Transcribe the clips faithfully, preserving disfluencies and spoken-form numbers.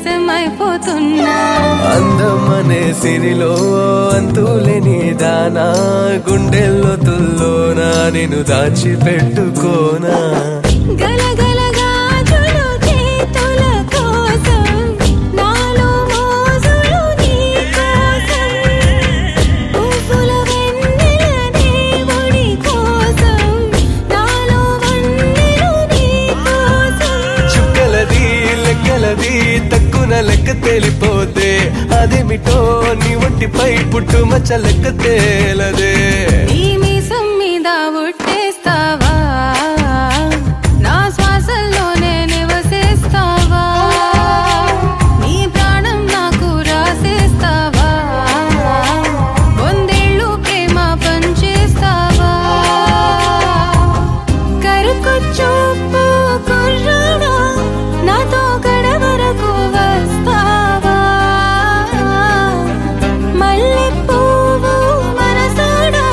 వశమైపోతున్నా అందమనే సిరిలో అంతులేని దానా గుండెల్లో తుల్లోనా నిన్ను దాచిపెట్టుకోనా గలగల గాజులు చేతుల కోసం నాలో మోజులు నీ కోసం ఊసుల వెన్నెల దేవుడి కోసం నాలో వన్నెలు నీ కోసం చుక్కలది లెక్కలది తక్కున లెక్క తేలిపోతే అదేమిటో నీ ఒంటిపై పుట్టు మచ్చ లెక్క తేలదే ఈ మీసం మీద ఉట్టేస్తావా నా శ్వాసల్లోనే నివసిస్తావా నీ ప్రాణం నాకు రాసేస్తావా వందేళ్ళు ప్రేమ పంచేస్తావా కరుకు చూపు కుర్రాడా నాతో గడవరకు వస్తావా మల్లె పువ్వు మనసాడా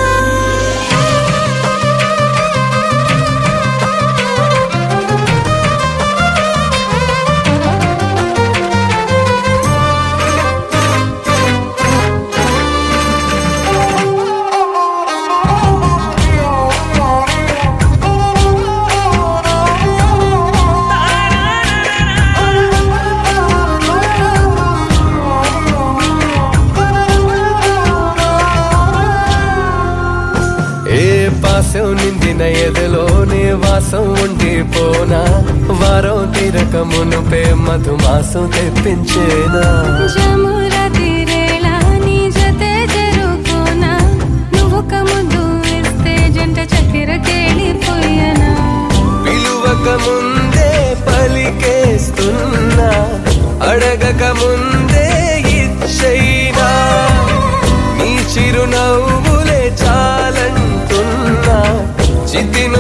పాసం నిందిన ఎదలోనే వాసం ఉండిపోనా వారం తీరక మునుపే మధుమాసం తెప్పించేనా జముర తీరేలా నీ జతే జరుకోనా నువ్వొక ముద్దు ఇస్తే జంట చక్కెర కేళిపోయనా పిలువక ముందే పలికేస్తున్నా అడగక ముందే ఇచ్చైనా నీ చిరునవ్వులే చాలంటున్నా చితిన